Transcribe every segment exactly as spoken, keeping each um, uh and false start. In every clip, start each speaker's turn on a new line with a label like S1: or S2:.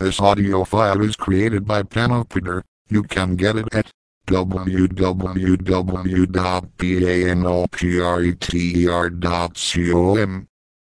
S1: This audio file is created by Panopeter. You can get it at w w w dot panopeter dot com.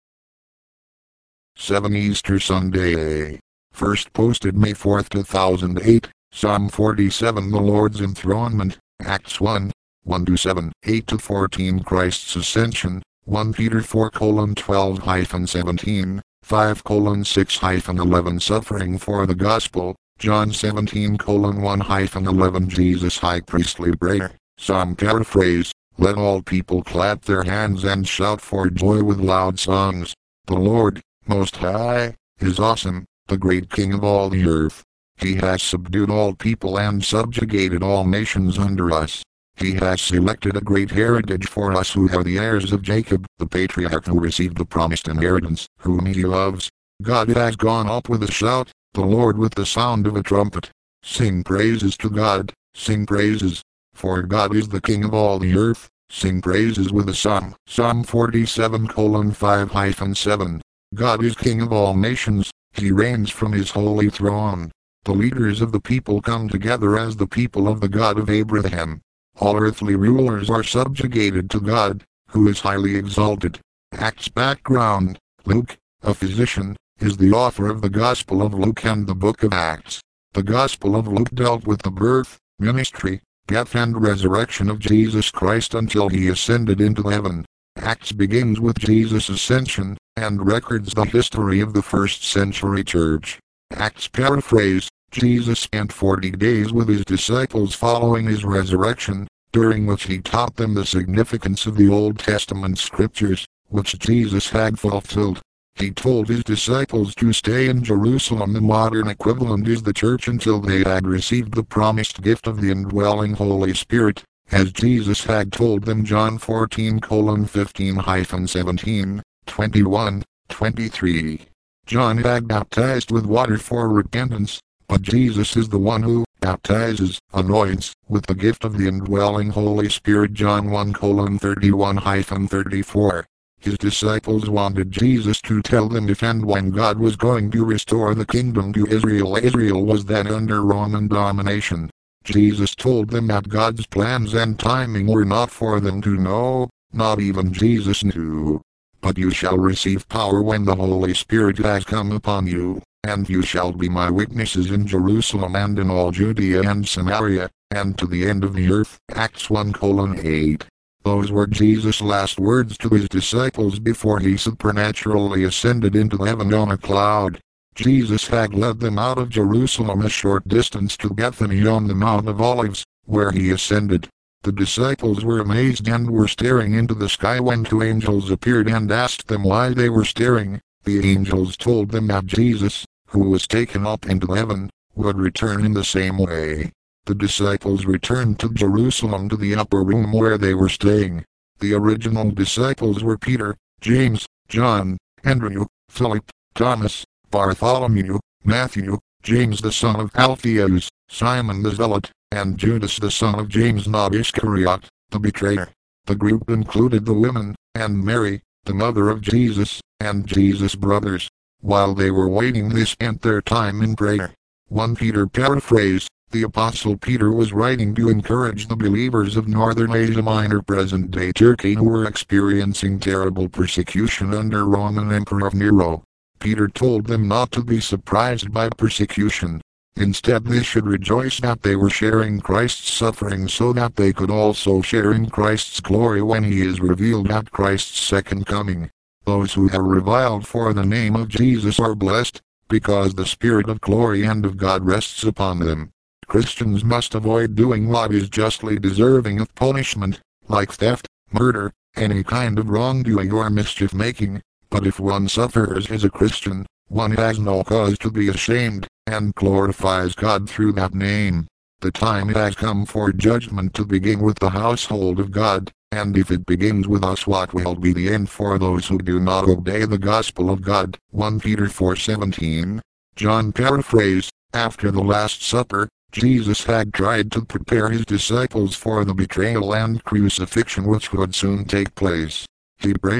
S1: seven Easter Sunday. First posted May fourth two thousand eight. Psalm forty-seven The Lord's Enthronement. Acts one, one to seven, eight to fourteen Christ's Ascension. First Peter four twelve seventeen, five six eleven Suffering for the Gospel. John seventeen one eleven Jesus High Priestly Prayer. Psalm paraphrase. Let all people clap their hands and shout for joy with loud songs. The Lord, Most High, is awesome, the great King of all the earth. He has subdued all people and subjugated all nations under us. He has selected a great heritage for us who are the heirs of Jacob, the patriarch who received the promised inheritance, whom he loves. God has gone up with a shout, the Lord with the sound of a trumpet. Sing praises to God, sing praises, for God is the King of all the earth. Sing praises with a psalm. Psalm forty-seven five seven. God is King of all nations, he reigns from his holy throne. The leaders of the people come together as the people of the God of Abraham. All earthly rulers are subjugated to God, who is highly exalted. Acts background. Luke, a physician, is the author of the Gospel of Luke and the book of Acts. The Gospel of Luke dealt with the birth, ministry, death and resurrection of Jesus Christ until he ascended into heaven. Acts begins with Jesus' ascension, and records the history of the first century church. Acts paraphrase. Jesus spent forty days with his disciples following his resurrection, during which he taught them the significance of the Old Testament scriptures, which Jesus had fulfilled. He told his disciples to stay in Jerusalem. The modern equivalent is the church until they had received the promised gift of the indwelling Holy Spirit, as Jesus had told them. John fourteen fifteen seventeen, twenty-one, twenty-three. John had baptized with water for repentance, but Jesus is the one who baptizes, anoints, with the gift of the indwelling Holy Spirit. John one thirty-one thirty-four. His disciples wanted Jesus to tell them if and when God was going to restore the kingdom to Israel. Israel was then under Roman domination. Jesus told them that God's plans and timing were not for them to know, not even Jesus knew. But you shall receive power when the Holy Spirit has come upon you, and you shall be my witnesses in Jerusalem and in all Judea and Samaria, and to the end of the earth. Acts one eight. Those were Jesus' last words to his disciples before he supernaturally ascended into heaven on a cloud. Jesus had led them out of Jerusalem a short distance to Bethany on the Mount of Olives, where he ascended. The disciples were amazed and were staring into the sky when two angels appeared and asked them why they were staring. The angels told them that Jesus, who was taken up into heaven, would return in the same way. The disciples returned to Jerusalem to the upper room where they were staying. The original disciples were Peter, James, John, Andrew, Philip, Thomas, Bartholomew, Matthew, James the son of Alphaeus, Simon the Zealot, and Judas the son of James not Iscariot, the betrayer. The group included the women, and Mary, the mother of Jesus, and Jesus' brothers. While they were waiting, they spent their time in prayer. First Peter paraphrase. The Apostle Peter was writing to encourage the believers of Northern Asia Minor, present-day Turkey, who were experiencing terrible persecution under Roman Emperor Nero. Peter told them not to be surprised by persecution. Instead, they should rejoice that they were sharing Christ's suffering so that they could also share in Christ's glory when he is revealed at Christ's second coming. Those who are reviled for the name of Jesus are blessed, because the Spirit of glory and of God rests upon them. Christians must avoid doing what is justly deserving of punishment, like theft, murder, any kind of wrongdoing or mischief-making, but if one suffers as a Christian, one has no cause to be ashamed, and glorifies God through that name. The time has come for judgment to begin with the household of God, and if it begins with us, what will be the end for those who do not obey the gospel of God? First Peter four seventeen. John paraphrase. After the Last Supper, Jesus had tried to prepare his disciples for the betrayal and crucifixion which would soon take place. He prayed,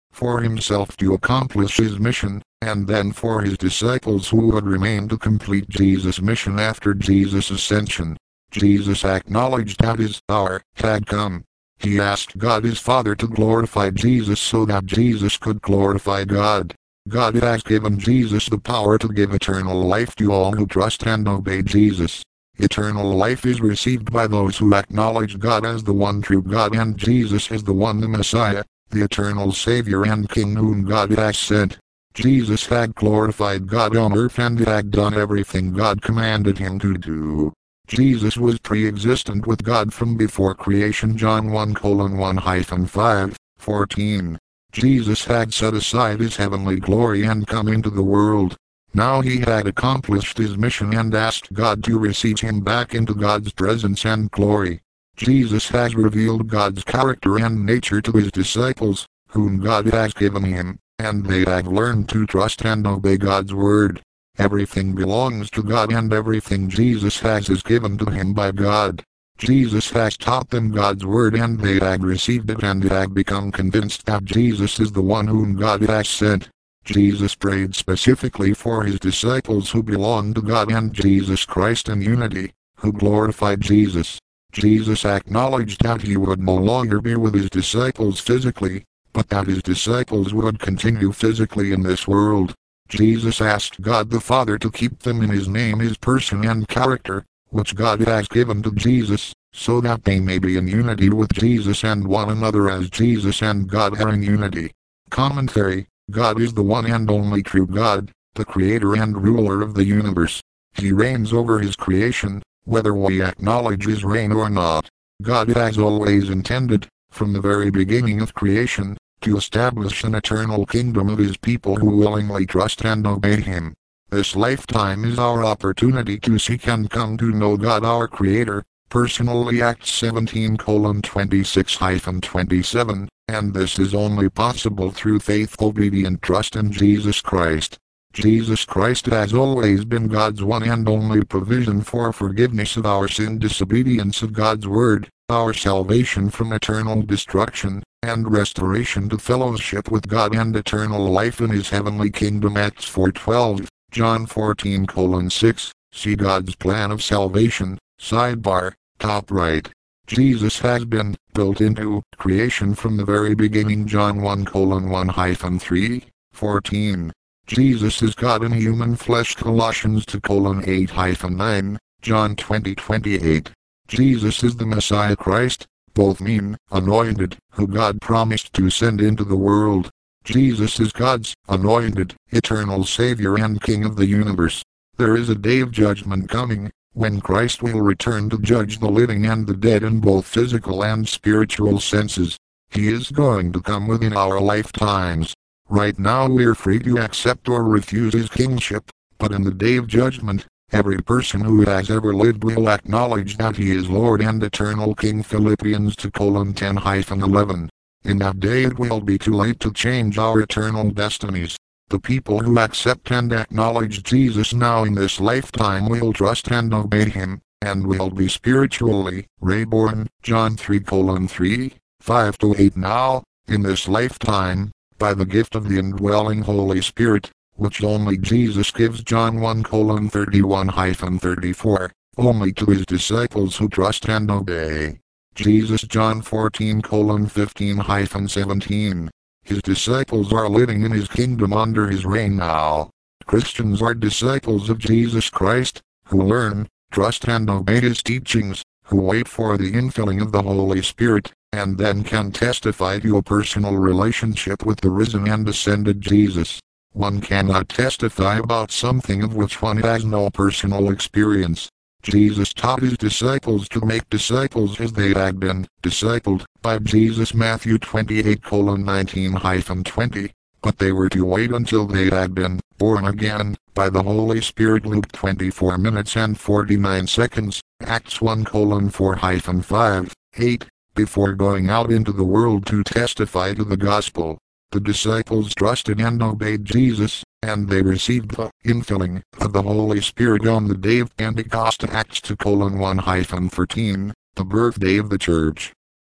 S1: for himself to accomplish his mission, and then for his disciples who would remain to complete Jesus' mission after Jesus' ascension. Jesus acknowledged that his hour had come. He asked God his Father to glorify Jesus so that Jesus could glorify God. God has given Jesus the power to give eternal life to all who trust and obey Jesus. Eternal life is received by those who acknowledge God as the one true God and Jesus as the one the Messiah, the eternal Savior and King whom God has sent. Jesus had glorified God on earth and had done everything God commanded him to do. Jesus was pre-existent with God from before creation. John one colon one five, fourteen. Jesus had set aside his heavenly glory and come into the world. Now he had accomplished his mission and asked God to receive him back into God's presence and glory. Jesus has revealed God's character and nature to his disciples, whom God has given him, and they have learned to trust and obey God's word. Everything belongs to God and everything Jesus has is given to him by God. Jesus has taught them God's word and they have received it and have become convinced that Jesus is the one whom God has sent. Jesus prayed specifically for his disciples who belong to God and Jesus Christ in unity, who glorified Jesus. Jesus acknowledged that he would no longer be with his disciples physically, but that his disciples would continue physically in this world. Jesus asked God the Father to keep them in his name, his person and character, which God has given to Jesus, so that they may be in unity with Jesus and one another as Jesus and God are in unity. Commentary: God is the one and only true God, the creator and ruler of the universe. He reigns over his creation, whether we acknowledge his reign or not. God has always intended, from the very beginning of creation, to establish an eternal kingdom of his people who willingly trust and obey him. This lifetime is our opportunity to seek and come to know God our Creator, personally. Acts seventeen colon twenty-six twenty-seven, and this is only possible through faith, obedient trust in Jesus Christ. Jesus Christ has always been God's one and only provision for forgiveness of our sin, disobedience of God's word, our salvation from eternal destruction, and restoration to fellowship with God and eternal life in his heavenly kingdom. Acts four twelve, John fourteen colon six, see God's plan of salvation, sidebar, top right. Jesus has been built into creation from the very beginning. John one colon one three, fourteen. Jesus is God in human flesh. Colossians two colon eight nine, John twenty twenty-eight. Jesus is the Messiah Christ, both mean, anointed, who God promised to send into the world. Jesus is God's anointed, eternal Savior and King of the universe. There is a day of judgment coming, when Christ will return to judge the living and the dead in both physical and spiritual senses. He is going to come within our lifetimes. Right now we're free to accept or refuse his kingship, but in the day of judgment, every person who has ever lived will acknowledge that he is Lord and eternal King. Philippians two colon ten eleven. In that day it will be too late to change our eternal destinies. The people who accept and acknowledge Jesus now in this lifetime will trust and obey him, and will be spiritually reborn. John three colon three, five to eight. Now, in this lifetime, by the gift of the indwelling Holy Spirit, which only Jesus gives. John one colon thirty-one thirty-four, only to his disciples who trust and obey. Jesus. John fourteen colon fifteen seventeen. His disciples are living in his kingdom under his reign now. Christians are disciples of Jesus Christ, who learn, trust and obey his teachings, who wait for the infilling of the Holy Spirit, and then can testify to a personal relationship with the risen and ascended Jesus. One cannot testify about something of which one has no personal experience. Jesus taught his disciples to make disciples as they had been discipled by Jesus. Matthew twenty-eight colon nineteen twenty, but they were to wait until they had been born again by the Holy Spirit. Luke twenty-four minutes and forty-nine seconds, Acts one colon four five, eight, before going out into the world to testify to the gospel. The disciples trusted and obeyed Jesus, and they received the infilling of the Holy Spirit on the day of Pentecost. Acts two colon one thirteen, the birthday of the church.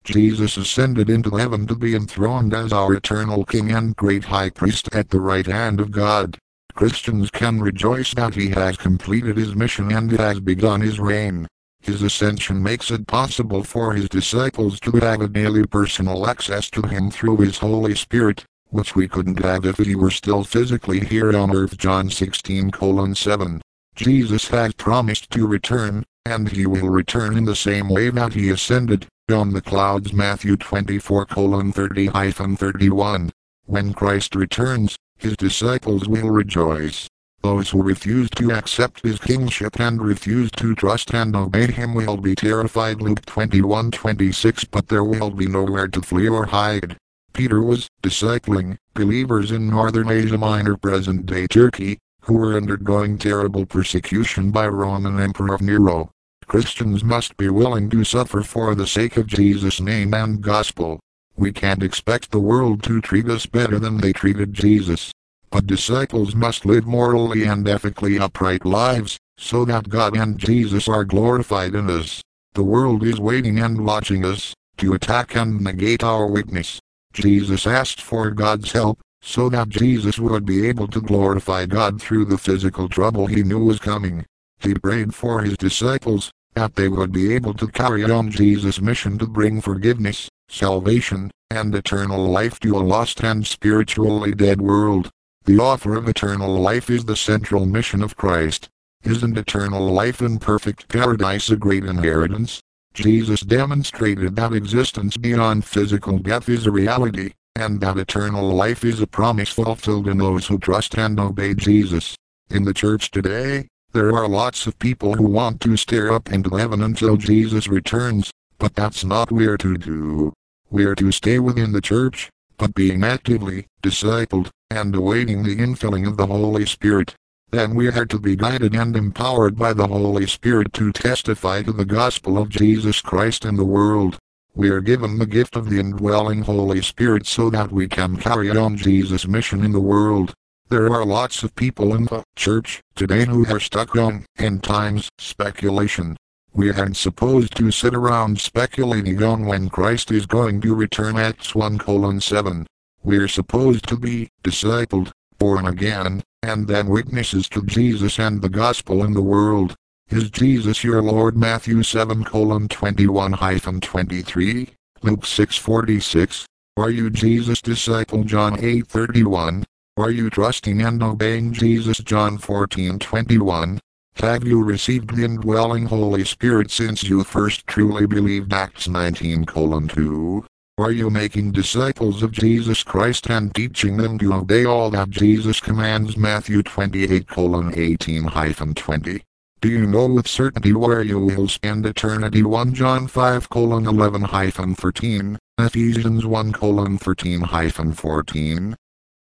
S1: Jesus ascended into heaven to be enthroned as our eternal King and great High Priest at the right hand of God. Christians can rejoice that he has completed his mission and has begun his reign. His ascension makes it possible for his disciples to have a daily personal access to him through his Holy Spirit, which we couldn't have if he were still physically here on earth. John sixteen colon seven. Jesus has promised to return, and he will return in the same way that he ascended, on the clouds. Matthew twenty-four colon thirty to thirty-one. When Christ returns, his disciples will rejoice. Those who refuse to accept his kingship and refuse to trust and obey him will be terrified. Luke twenty-one twenty-six. But there will be nowhere to flee or hide. Peter was discipling believers in northern Asia Minor, present-day Turkey, who were undergoing terrible persecution by Roman Emperor Nero. Christians must be willing to suffer for the sake of Jesus' name and gospel. We can't expect the world to treat us better than they treated Jesus. But disciples must live morally and ethically upright lives, so that God and Jesus are glorified in us. The world is waiting and watching us, to attack and negate our weakness. Jesus asked for God's help, so that Jesus would be able to glorify God through the physical trouble he knew was coming. He prayed for his disciples, that they would be able to carry on Jesus' mission to bring forgiveness, salvation, and eternal life to a lost and spiritually dead world. The offer of eternal life is the central mission of Christ. Isn't eternal life in perfect paradise a great inheritance? Jesus demonstrated that existence beyond physical death is a reality, and that eternal life is a promise fulfilled in those who trust and obey Jesus. In the church today, there are lots of people who want to stare up into heaven until Jesus returns, but that's not what we're to do. We're to stay within the church, but being actively discipled, and awaiting the infilling of the Holy Spirit. Then we are to be guided and empowered by the Holy Spirit to testify to the gospel of Jesus Christ in the world. We are given the gift of the indwelling Holy Spirit so that we can carry on Jesus' mission in the world. There are lots of people in the church today who are stuck on end times speculation. We aren't supposed to sit around speculating on when Christ is going to return. Acts one colon seven. We're supposed to be discipled, born again, and then witnesses to Jesus and the gospel in the world. Is Jesus your Lord? Matthew seven colon twenty-one to twenty-three, Luke six forty-six. Are you Jesus' disciple? John eight thirty-one. Are you trusting and obeying Jesus? John fourteen twenty-one. Have you received the indwelling Holy Spirit since you first truly believed? Acts nineteen colon two. Are you making disciples of Jesus Christ and teaching them to obey all that Jesus commands? Matthew twenty-eight colon eighteen to twenty. Do you know with certainty where you will spend eternity? First John five colon eleven to thirteen, Ephesians one colon thirteen to fourteen.